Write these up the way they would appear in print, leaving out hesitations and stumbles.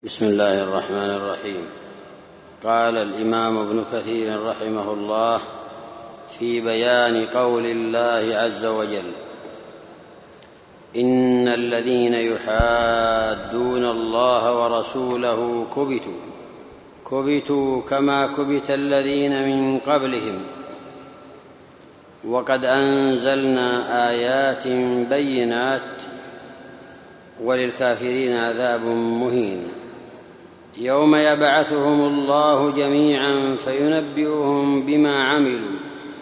بسم الله الرحمن الرحيم. قال الإمام ابن كثير رحمه الله في بيان قول الله عز وجل: إن الذين يحادون الله ورسوله كبتوا كما كبت الذين من قبلهم وقد أنزلنا آيات بينات وللكافرين عذاب مهين يوم يبعثهم الله جميعا فينبئهم بما عملوا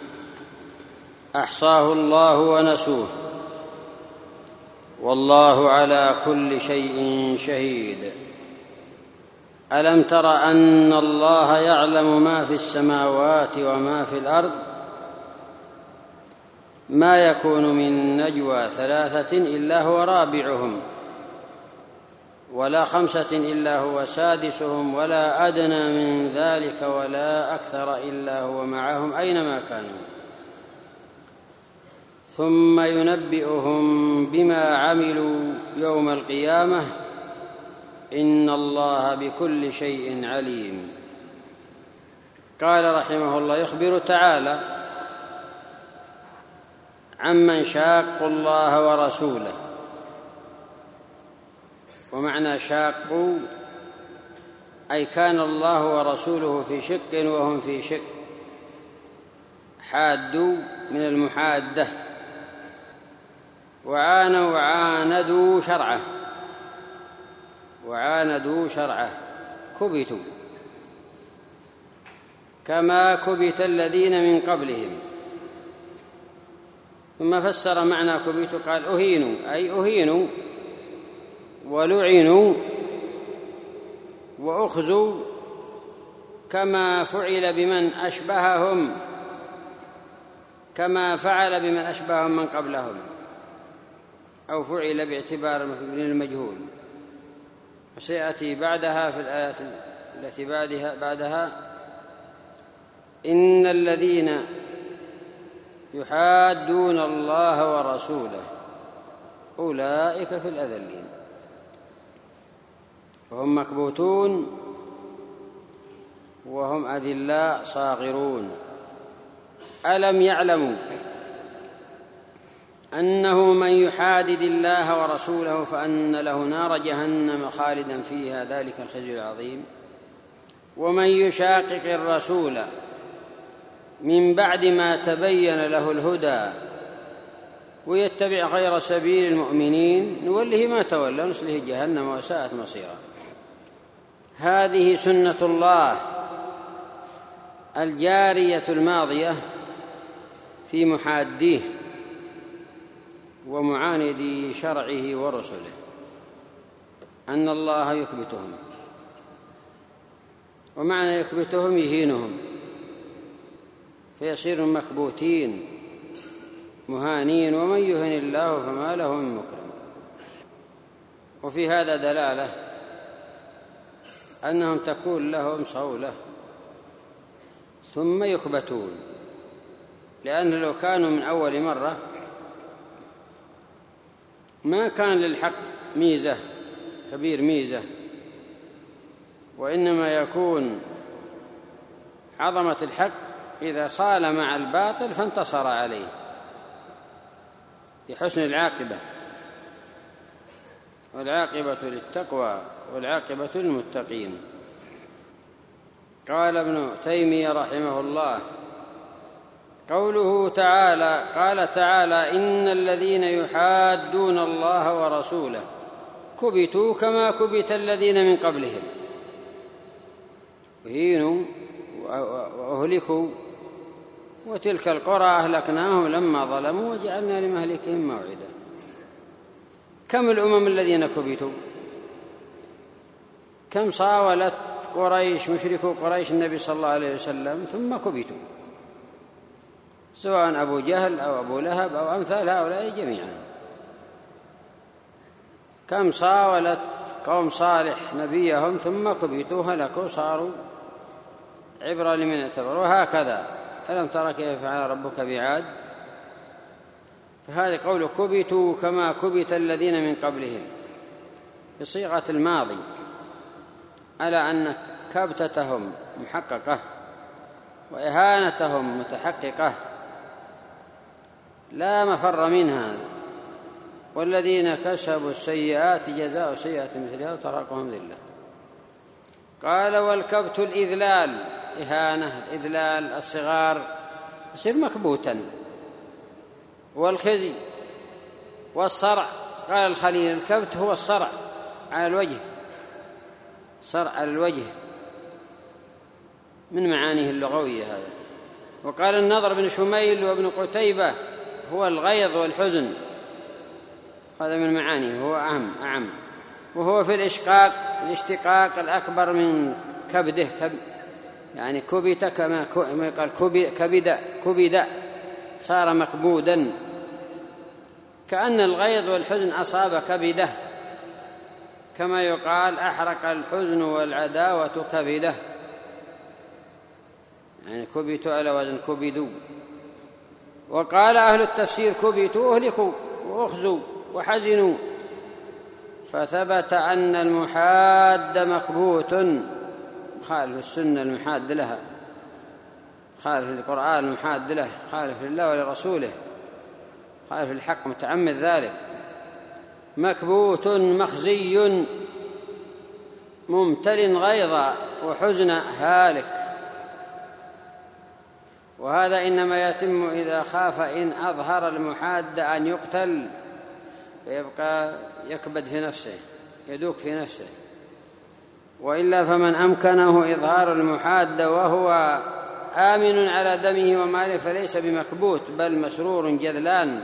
أحصاه الله ونسوه والله على كل شيء شهيد. ألم تر أن الله يعلم ما في السماوات وما في الأرض ما يكون من نجوى ثلاثة إلا هو رابعهم ولا خمسة إلا هو سادسهم ولا أدنى من ذلك ولا أكثر إلا هو معهم أينما كانوا ثم ينبئهم بما عملوا يوم القيامة إن الله بكل شيء عليم. قال رحمه الله: يخبر تعالى عمن شاقوا الله ورسوله. ومعنى شاقوا أي كان الله ورسوله في شق وهم في شق، حادوا من المحادة، وعاندوا شرعه كبتوا كما كبت الذين من قبلهم. ثم فسر معنى كبتوا قال: أهينوا أي أهينوا ولعنوا وأخزوا كما فعل بمن أشبههم، كما فعل بمن أشبههم من قبلهم، أو فعل باعتبار المجهول. وسيأتي بعدها في الآيات التي بعدها: إن الذين يحادون الله ورسوله أولئك في الأذلين وهم مكبوتون وهم أذلاء صاغرون. ألم يعلموا أنه من يحادد الله ورسوله فأن له نار جهنم خالدا فيها ذلك الخزي العظيم. ومن يشاقق الرسول من بعد ما تبين له الهدى ويتبع غير سبيل المؤمنين نوله ما تولى ونصله جهنم وساءت مصيرا. هذه سنة الله الجارية الماضية في محاديه ومعاندي شرعه ورسله، أن الله يكبتهم. ومعنى يكبتهم يهينهم فيصير مكبوتين مهانين، ومن يهن الله فما له من مكرم. وفي هذا دلالة أنهم تكون لهم صولة ثم يكبتون، لأن لو كانوا من أول مرة ما كان للحق ميزة كبير ميزة، وإنما يكون عظمة الحق إذا صال مع الباطل فانتصر عليه بحسن العاقبة، والعاقبة للتقوى والعاقبة للمتقين. قال ابن تيمية رحمه الله: قوله تعالى قال تعالى: إن الذين يحادون الله ورسوله كبتوا كما كبت الذين من قبلهم. أهينوا وأهلكوا وتلك القرى أهلكناهم لما ظلموا وجعلنا لمهلكهم موعدا. كم الأمم الذين كبتوا؟ كم صاولت قريش مشركو قريش النبي صلى الله عليه وسلم ثم كبتوا، سواء أبو جهل أو أبو لهب أو أمثال هؤلاء جميعا. كم صاولت قوم صالح نبيهم ثم كبتوا هلكوا صاروا عبرة لمن اعتبر. وهكذا ألم تر كيف فعل ربك بعاد. فهذا قول كبتوا كما كبت الذين من قبلهم بصيغة الماضي، على أن كبتتهم محققة وإهانتهم متحققة لا مفر منها، والذين كسبوا السيئات جزاء سيئة مثلها وتراكهم ذلة. قال والكبت الإذلال، إهانة، الإذلال، الصغار يصير مكبوتا، والخزي والصرع. قال الخليل الكبت هو الصرع على الوجه، صرع على الوجه من معانيه اللغوية هذا. وقال النضر بن شميل وابن قتيبة هو الغيظ والحزن، هذا من معانيه، هو أعم، وهو في الاشتقاق الأكبر من كبده، يعني كبت كما قال كبد صار مكبودا، كأن الغيظ والحزن أصاب كبده، كما يقال أحرق الحزن والعداوة كبده، يعني كبتوا على وزن كبدوا. وقال أهل التفسير كبتوا أهلكوا وأخزوا وحزنوا، فثبت أن المحاد مكبوت، خالف السنة المحاد لها، خالف القرآن المحاد له، خالف لله ولرسوله، خالف الحق متعمد ذلك، مكبوت مخزي ممتل غيظا وحزن هالك. وهذا إنما يتم إذا خاف إن أظهر المحاد أن يقتل فيبقى يكبد في نفسه، يدوك في نفسه، وإلا فمن أمكنه إظهار المحاد وهو آمن على دمه وماله فليس بمكبوت بل مسرور جذلان.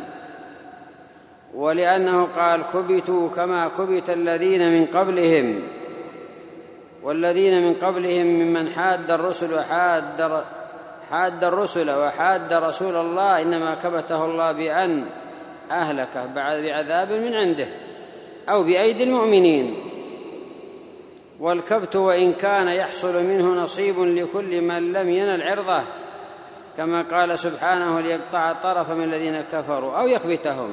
ولأنه قال كبتوا كما كبت الذين من قبلهم، والذين من قبلهم ممن حاد الرسل وحاد رسول الله إنما كبته الله بأن أهلكه بعذاب من عنده أو بأيدي المؤمنين. والكبت وإن كان يحصل منه نصيب لكل من لم ينل عرضه، كما قال سبحانه ليقطع طرف من الذين كفروا أو يكبتهم،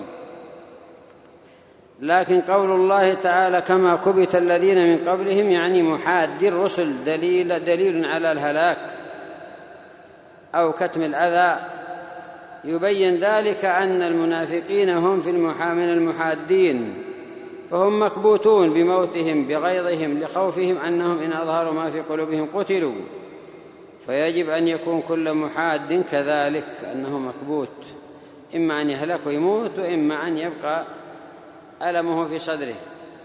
لكن قول الله تعالى كما كبت الذين من قبلهم يعني محاد الرسل دليل على الهلاك أو كتم الأذى، يبين ذلك أن المنافقين هم من المحادين، فهم مكبوتون بموتهم بغيظهم لخوفهم أنهم إن أظهروا ما في قلوبهم قتلوا، فيجب أن يكون كل محاد كذلك أنه مكبوت، إما أن يهلك ويموت وإما أن يبقى ألمه في صدره.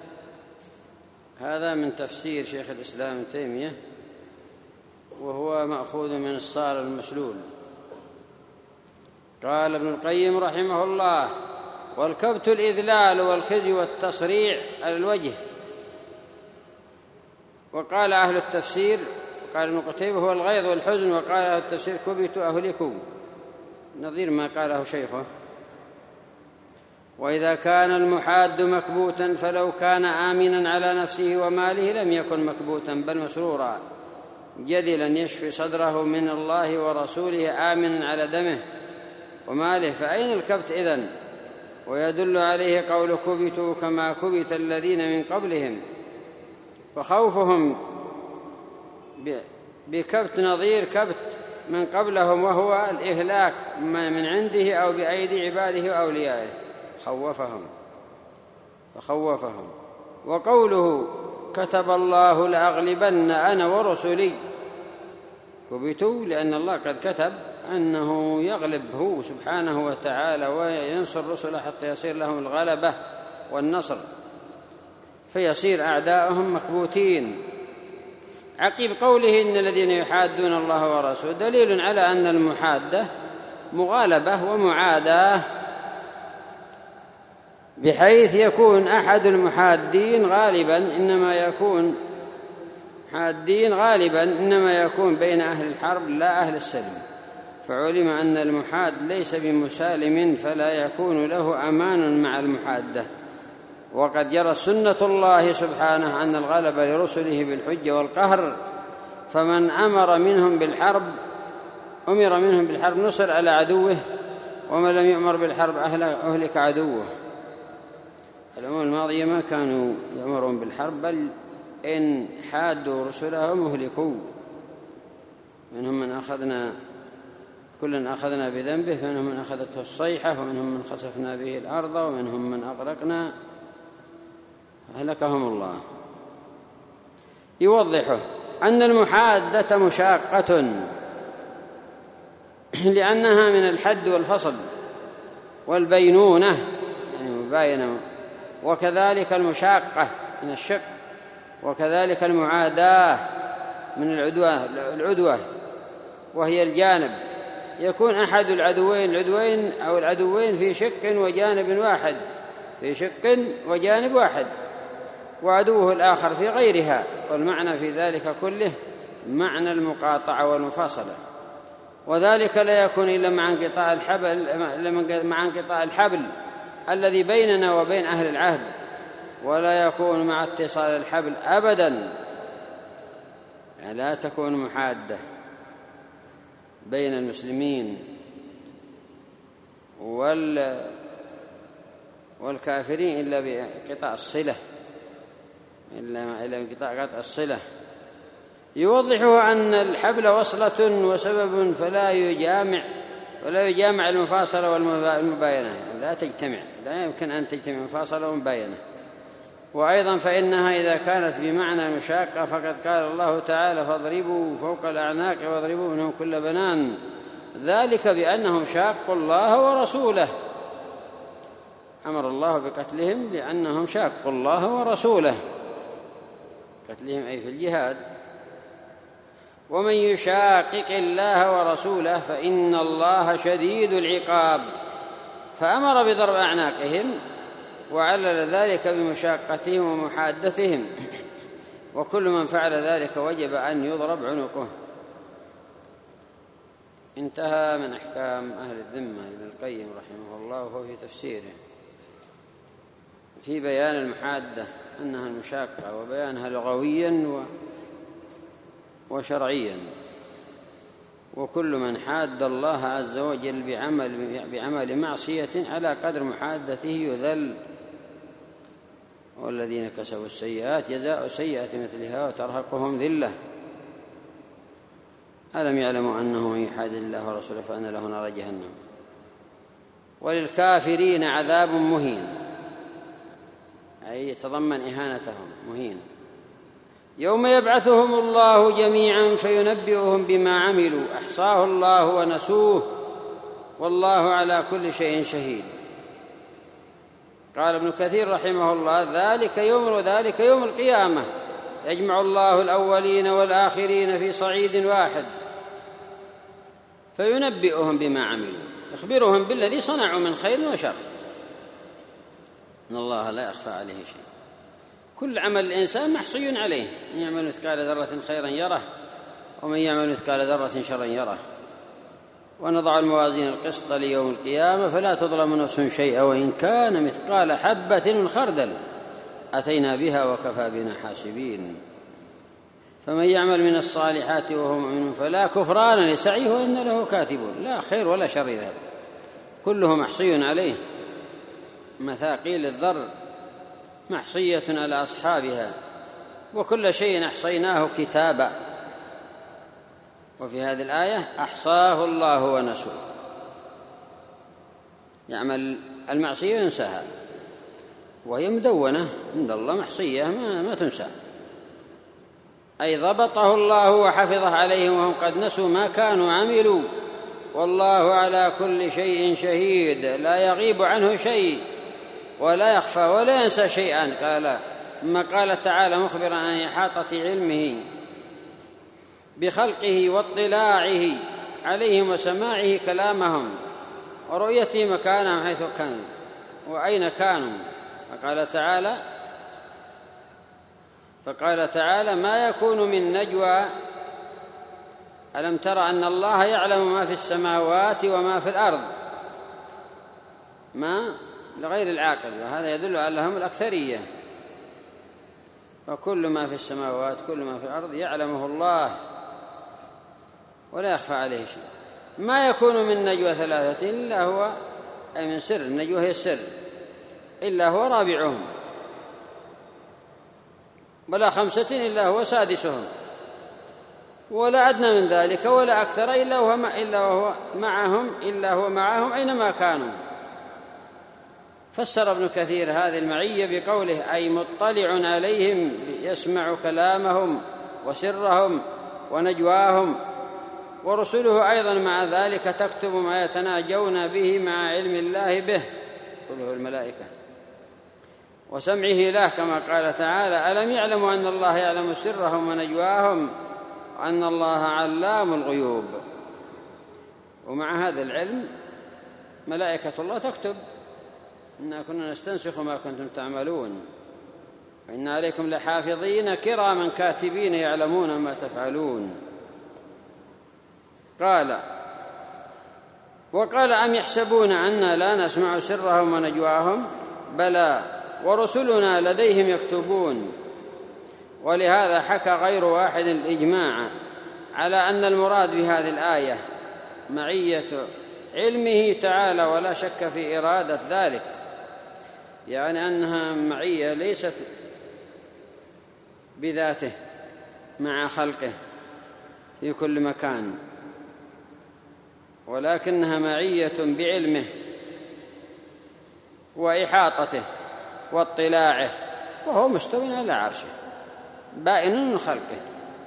هذا من تفسير شيخ الإسلام ابن تيمية، وهو مأخوذ من الصار المسلول. قال ابن القيم رحمه الله والكبت الإذلال والخزي والتصريع على الوجه. وقال أهل التفسير، قال ابن قتيبة هو الغيظ والحزن، وقال أهل التفسير كبتوا أهلكوا، نظير ما قاله شيخه. وإذا كان المحاد مكبوتا فلو كان آمنا على نفسه وماله لم يكن مكبوتا بل مسرورا جدلا يشفي صدره من الله ورسوله آمنا على دمه وماله، فأين الكبت إذن؟ ويدل عليه قول كبتوا كما كبت الذين من قبلهم، فخوفهم بكبت نظير كبت من قبلهم وهو الإهلاك من عنده أو بأيدي عباده وأوليائه، فخوفهم. وقوله كتب الله لأغلبن أنا ورسلي، كبتوا لأن الله قد كتب أنه يغلب هو سبحانه وتعالى وينصر رسله حتى يصير لهم الغلبة والنصر، فيصير أعداؤهم مكبوتين. عقيب قوله إن الذين يحادون الله ورسوله دليل على أن المحادة مغالبة ومعاداة، بحيث يكون أحد المحادين غالبا إنما يكون بين أهل الحرب لا أهل السلم، فعلم أن المحاد ليس بمسالم فلا يكون له أمان مع المحادة. وقد جرت سنة الله سبحانه عن الغلبة لرسله بالحجة والقهر، فمن أمر منهم بالحرب نصر على عدوه، ومن لم يؤمر بالحرب أهلك عدوه. الأمم الماضية ما كانوا يأمرون بالحرب بل إن حادوا رسله مهلكوا، منهم من كلا أخذنا بذنبه، فمنهم من أخذته الصيحة، ومنهم من خسفنا به الأرض، ومنهم من أغرقنا، أهلكهم الله. يوضحه أن المحادة مشاقة لأنها من الحد والفصل والبينونة، يعني مباينة، وكذلك المشاقة من الشق، وكذلك المعاداة من العدوة، وهي الجانب، يكون أحد العدوين في شق وجانب واحد، في شق وجانب واحد، وعدوه الآخر في غيرها، والمعنى في ذلك كله معنى المقاطعة والمفاصلة، وذلك لا يكون إلا مع انقطاع الحبل الذي بيننا وبين أهل العهد، ولا يكون مع اتصال الحبل أبدا، يعني لا تكون محادة بين المسلمين والكافرين إلا بانقطاع الصلة، إلا بانقطاع الصلة. يوضحه أن الحبل وصلة وسبب، فلا يجامع المفاصلة والمباينة، يعني لا تجتمع، لا يمكن أن تجتمع المفاصلة والمباينة. وأيضا فإنها إذا كانت بمعنى مشاقة فقد قال الله تعالى: فاضربوا فوق الأعناق واضربوا منهم كل بنان، ذلك بأنهم شاقوا الله ورسوله. أمر الله بقتلهم لأنهم شاقوا الله ورسوله، قتلهم أي في الجهاد. ومن يشاقق الله ورسوله فإن الله شديد العقاب، فأمر بضرب أعناقهم، وعلل ذلك بمشاقتهم ومحادثهم، وكل من فعل ذلك وجب أن يضرب عنقه. انتهى من أحكام أهل الذمة ابن القيم رحمه الله، وهو في تفسيره في بيان المحادة أنها المشاقة، وبيانها لغويا وشرعيا. وكل من حاد الله عز وجل بعمل معصية على قدر محادته يذل، والذين كسبوا السيئات جزاء سيئة مثلها وترهقهم ذلة، ألم يعلموا أنه من يحادد الله ورسوله فأن له نار جهنم. وللكافرين عذاب مهين، أي يتضمن إهانتهم، مهين، يوم يبعثهم الله جميعا فينبئهم بما عملوا، أحصاه الله ونسوه، والله على كل شيء شهيد. قال ابن كثير رحمه الله: ذلك يوم القيامة، يجمع الله الأولين والآخرين في صعيد واحد فينبئهم بما عملوا، يخبرهم بالذي صنعوا من خير وشر، إن الله لا يخفى عليه شيء. كل عمل الإنسان محصي عليه، من يعمل مثقال ذرة خيرا يره، ومن يعمل مثقال ذرة شرا يره. ونضع الموازين القسط ليوم القيامة فلا تظلم نفس شيئا وإن كان مثقال حبة من خردل أتينا بها وكفى بنا حاسبين. فمن يعمل من الصالحات وهو مؤمن فلا كفران لسعيه وإن له كاتبون، لا خير ولا شر ذهب، كله محصي عليه. مثاقيل الذر محصية على أصحابها، وكل شيء أحصيناه كتابا. وفي هذه الآية أحصاه الله ونسوه، يعمل المعصية ينساها، وهي مدونة عند الله محصية ما تنسى، أي ضبطه الله وحفظه عليهم وهم قد نسوا ما كانوا عملوا، والله على كل شيء شهيد، لا يغيب عنه شيء ولا يخفى ولا ينسى شيئا. ما قال تعالى مخبرا عن إحاطة علمه بخلقه واطلاعه عليهم وسماعه كلامهم ورؤيته مكانهم حيث كانوا وأين كانوا. فقال تعالى: ما يكون من نجوى ألم تر أن الله يعلم ما في السماوات وما في الأرض، ما لغير العاقل، وهذا يدل على هم الأكثرية. وكل ما في السماوات كل ما في الأرض يعلمه الله ولا يخفى عليه شيء. ما يكون من نجوى ثلاثة إلا هو، أي من سر، النجوى هي السر، إلا هو رابعهم ولا 5 إلا هو سادسهم، ولا أدنى من ذلك ولا أكثر إلا هو معهم أينما كانوا. فسر ابن كثير هذه المعية بقوله أي مطلع عليهم يسمع كلامهم وسرهم ونجواهم، ورسله أيضا مع ذلك تكتب ما يتناجون به مع علم الله به، قله الملائكة، وسمعه له كما قال تعالى ألم يعلموا أن الله يعلم سرهم ونجواهم وأن الله علام الغيوب. ومع هذا العلم ملائكة الله تكتب إنا كنا نستنسخ ما كنتم تعملون وإن عليكم لحافظين كراما كاتبين يعلمون ما تفعلون. وقال أم يحسبون أنا لا نسمع سرهم ونجواهم بلى ورسلنا لديهم يكتبون. ولهذا حكى غير واحد الإجماع على أن المراد بهذه الآية معية علمه تعالى ولا شك في إرادة ذلك، يعني أنها معية ليست بذاته مع خلقه في كل مكان، ولكنها معية بعلمه وإحاطته واطلاعه، وهو مستو على عرشه بائن من خلقه،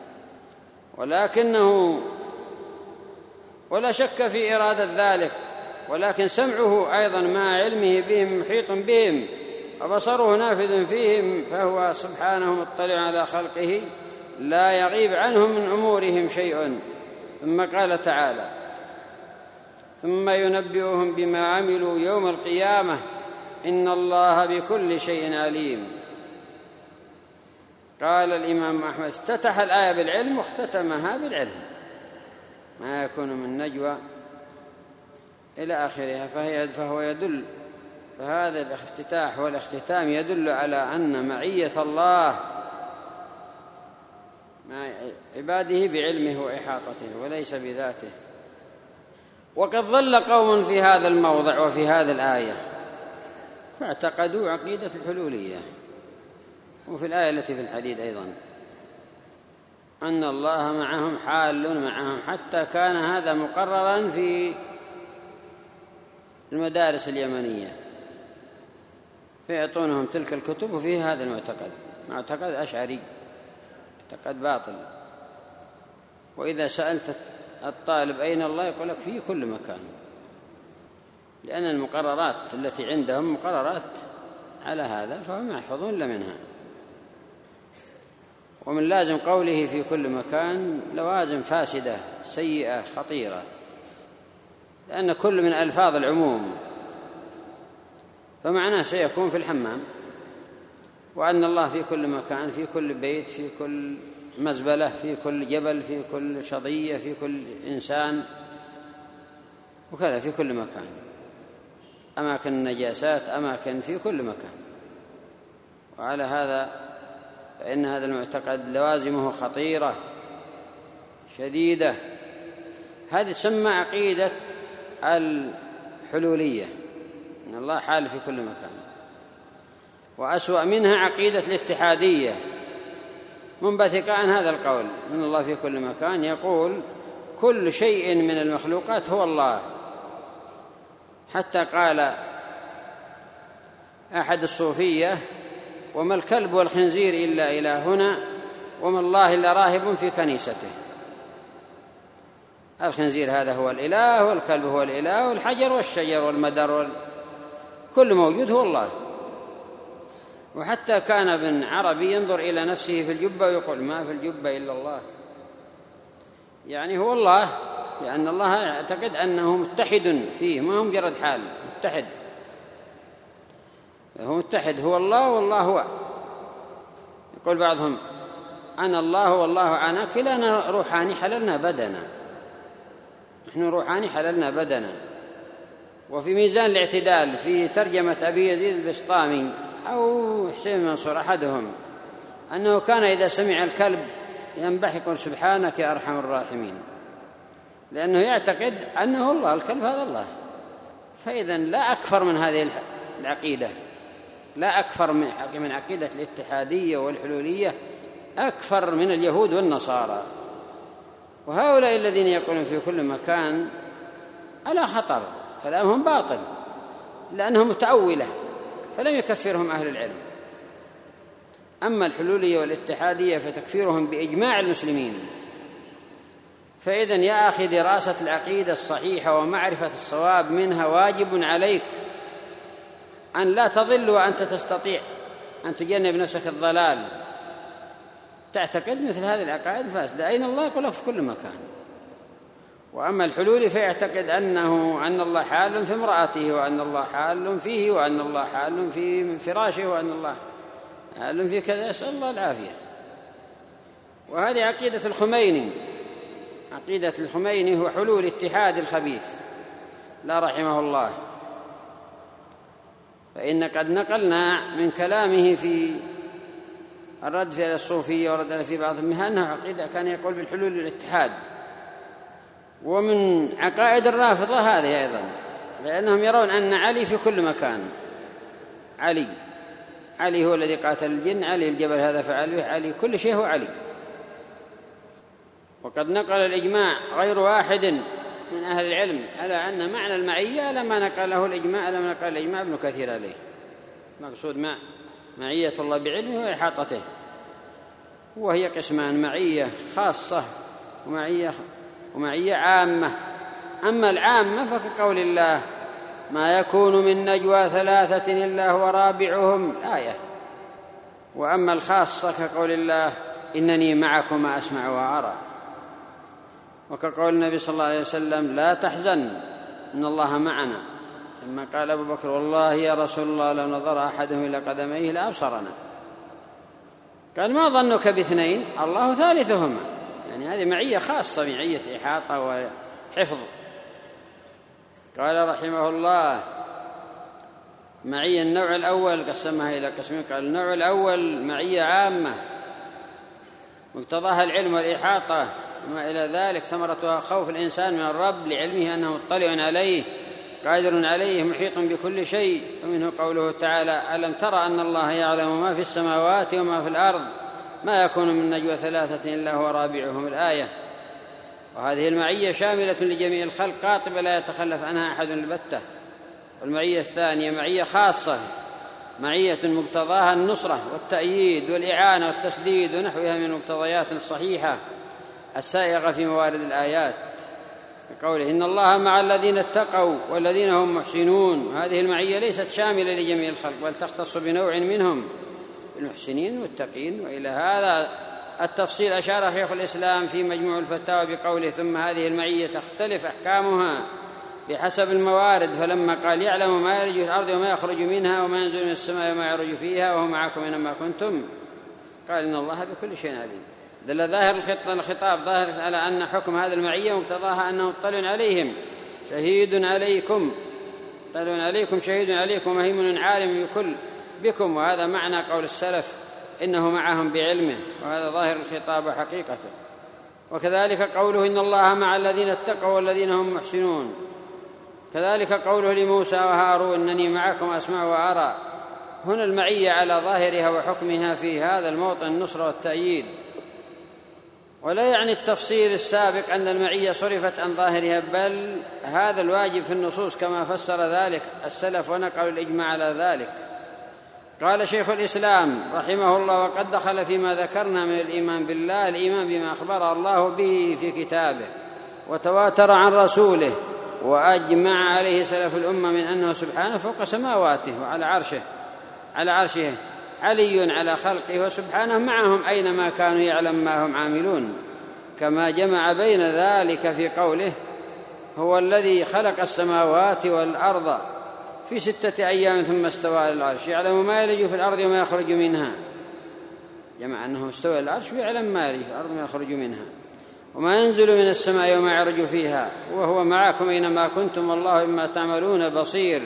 ولكنه ولا شك في إرادة ذلك، ولكن سمعه أيضا مع علمه بهم محيط بهم وبصره نافذ فيهم، فهو سبحانه مطلع على خلقه لا يغيب عنهم من أمورهم شيء. ثم قال تعالى ثم ينبئهم بما عملوا يوم القيامة إن الله بكل شيء عليم. قال الإمام أحمد افتتح الآية بالعلم واختتمها بالعلم، ما يكون من نجوى إلى آخرها، فهو يدل، فهذا الافتتاح والاختتام يدل على أن معية الله مع عباده بعلمه وإحاطته وليس بذاته. وقد ضل قوم في هذا الموضع وفي هذه الآية فاعتقدوا عقيدة الحلولية، وفي الآية التي في الحديد أيضا أن الله معهم حال معهم، حتى كان هذا مقررا في المدارس اليمنية فيعطونهم تلك الكتب وفيه هذا المعتقد، معتقد أشعري، معتقد باطل. وإذا سألت الطالب أين الله يقول لك في كل مكان، لأن المقررات التي عندهم مقررات على هذا فهم يحفظون إلا منها. ومن لازم قوله في كل مكان لوازم فاسدة سيئة خطيرة، لأن كل من ألفاظ العموم، فمعناه سيكون في الحمام، وأن الله في كل مكان، في كل بيت، في كل مزبلة، في كل جبل، في كل شظية، في كل إنسان، وكذا في كل مكان، أماكن النجاسات، أماكن في كل مكان. وعلى هذا فإن هذا المعتقد لوازمه خطيرة شديدة. هذه تسمى عقيدة الحلولية، إن الله حال في كل مكان. وأسوأ منها عقيدة الاتحادية منبثقة عن هذا القول، إن الله في كل مكان، يقول كل شيء من المخلوقات هو الله. حتى قال أحد الصوفية وما الكلب والخنزير إلا إلهنا وما الله إلا راهب في كنيسته. الخنزير هذا هو الإله، والكلب هو الإله، والحجر والشجر والمدر كل موجود هو الله. وحتى كان ابن عربي ينظر إلى نفسه في الجبة ويقول ما في الجبة إلا الله، يعني هو الله، لأن الله يعتقد أنه متحد فيه، ما هو مجرد حال، متحد، هو متحد، هو الله والله هو. يقول بعضهم أنا الله والله أنا، كلانا روحاني حللنا بدنا، نحن روحاني حللنا بدنا. وفي ميزان الاعتدال في ترجمة أبي يزيد البسطامي أو حسين المنصور أحدهم أنه كان إذا سمع الكلب ينبح يقول سبحانك يا أرحم الراحمين، لأنه يعتقد أنه الله، الكلب هذا الله. فإذا لا أكثر من هذه العقيدة، لا أكثر من عقيدة الاتحادية والحلولية أكثر من اليهود والنصارى. وهؤلاء الذين يقولون في كل مكان على خطر، كلامهم باطل لأنهم متأولة، فلم يكفرهم أهل العلم. أما الحلولية والاتحادية فتكفيرهم بإجماع المسلمين. فإذن يا أخي دراسة العقيدة الصحيحة ومعرفة الصواب منها واجب عليك، أن لا تضل وأنت تستطيع أن تجنب نفسك الضلال، تعتقد مثل هذه العقائد الفاسدة. أين الله؟ يقول لك في كل مكان. وأما الحلول فيعتقد أن الله حال في امرأته، وأن الله حال فيه، وأن الله حال في فراشه، وأن الله حال في كذا، يسأل الله العافية. وهذه عقيدة الخميني. عقيدة الخميني هو حلول اتحاد الخبيث لا رحمه الله. فإن قد نقلنا من كلامه في الرد في الصوفية ورد في بعض منها أنه عقيدة كان يقول بالحلول والاتحاد. ومن عقائد الرافضة هذه أيضا، لأنهم يرون أن علي في كل مكان. علي هو الذي قاتل الجن، علي الجبل هذا فعل به، علي كل شيء هو علي. وقد نقل الإجماع غير واحد من أهل العلم على أن معنى المعية على ما نقله الإجماع، على ما نقل الإجماع ابن كثير عليه. مقصود معية الله بعلمه وإحاطته، وهي قسمان: معية خاصة ومعية عامة. أما العامة فكقول الله: ما يكون من نجوى ثلاثة إلا هو رابعهم، الآية. وأما الخاصة كقول الله: إنني معكم أسمع وأرى. وكقول النبي صلى الله عليه وسلم: لا تحزن إن الله معنا. لما قال أبو بكر: والله يا رسول الله لو نظر أحدهم إلى قدميه لأبصرنا. قال: ما ظنك باثنين؟ الله ثالثهما. يعني هذه معية خاصة، معية إحاطة وحفظ. قال رحمه الله: معية النوع الأول قسمها إلى قسمين. قال: النوع الأول معية عامة مقتضاها العلم والإحاطة وما إلى ذلك، ثمرتها خوف الإنسان من الرب لعلمه أنه مطلع عليه قادر عليه محيط بكل شيء. ومنه قوله تعالى: ألم ترى أن الله يعلم ما في السماوات وما في الأرض ما يكون من نجوى ثلاثة إلا هو رابعهم، الآية. وهذه المعية شاملة لجميع الخلق قاطبة لا يتخلف عنها أحد البتة. والمعية الثانية معية خاصة، معية مقتضاها النصرة والتأييد والإعانة والتسديد ونحوها من المقتضيات الصحيحة السائغة في موارد الآيات، بقوله: إن الله مع الذين اتقوا والذين هم محسنون. هذه المعية ليست شاملة لجميع الخلق، بل تختص بنوع منهم، المحسنين والتقين. وإلى هذا التفصيل أشار شيخ الإسلام في مجموع الفتاوى بقوله: ثم هذه المعية تختلف أحكامها بحسب الموارد. فلما قال: يعلم ما يلج في الأرض وما يخرج منها وما ينزل من السماء وما يعرج فيها وهو معكم أينما كنتم، قال: إن الله بكل شيء عليم. دل ظاهر الخطاب ظاهر على أن حكم هذه المعية مقتضاها أنه مطلع عليهم شهيد عليكم، مطلع عليكم شهيد عليكم مهيمن عالم بكم. وهذا معنى قول السلف: إنه معهم بعلمه. وهذا ظاهر الخطاب حقيقته. وكذلك قوله: إن الله مع الذين اتقوا والذين هم محسنون. كذلك قوله لموسى وهارون: إنني معكم أسمع وأرى. هنا المعية على ظاهرها وحكمها في هذا الموطن النصر والتأييد. ولا يعني التفصيل السابق أن المعية صرفت عن ظاهرها، بل هذا الواجب في النصوص كما فسر ذلك السلف ونقلوا الإجماع على ذلك. قال شيخ الإسلام رحمه الله: وقد دخل فيما ذكرنا من الإيمان بالله الإيمان بما أخبر الله به في كتابه وتواتر عن رسوله وأجمع عليه سلف الأمة من أنه سبحانه فوق سماواته وعلى عرشه علي على خلقه، وسبحانه معهم أينما كانوا يعلم ما هم عاملون. كما جمع بين ذلك في قوله: هو الذي خلق السماوات والأرض في 6 أيام ثم استوى على العرش يعلم ما يلج في الأرض وما يخرج منها. جمع أنه استوى على العرش ويعلم ما يلج في الأرض وما يخرج منها وما ينزل من السماء وما يعرج فيها وهو معكم أينما كنتم والله بما تعملون بصير.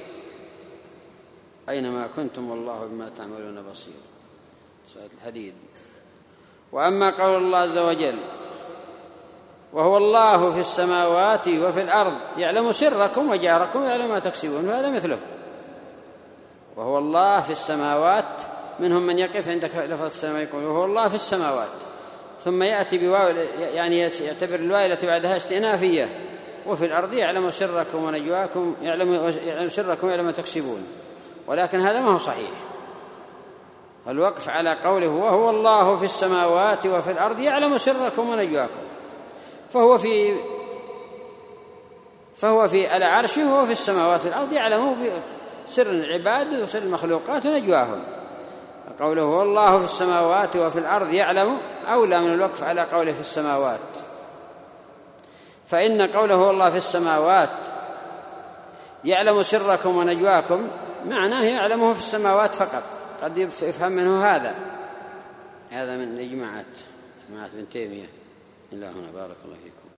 أينما كنتم والله بما تعملون بصير، سورة الحديد. وأما قول الله عز وجل: وهو الله في السماوات وفي الأرض يعلم سركم وجهركم ويعلم ما تكسبون، هذا مثله. وهو الله في السماوات منهم من يقف عند لفظ السماء يقول وهو الله في السماوات، ثم يأتي بواو يعني يعتبر الواو التي بعدها استئنافية، وفي الأرض يعلم سركم ونجواكم، يعلم سركم ويعلم ما تكسبون، ولكن هذا ما هو صحيح. الوقف على قوله وهو الله في السماوات وفي الأرض يعلم سركم ونجواكم، فهو في العرش وهو في السماوات والأرض يعلم سر العباد وسر المخلوقات ونجواهم. قوله هو الله في السماوات وفي الأرض يعلم أولى من الوقف على قوله في السماوات، فإن قوله هو الله في السماوات يعلم سركم ونجواكم معناه يعلمه في السماوات فقط، قد يفهم منه هذا من إجماعات ابن تيمية. إلى هنا بارك الله فيكم.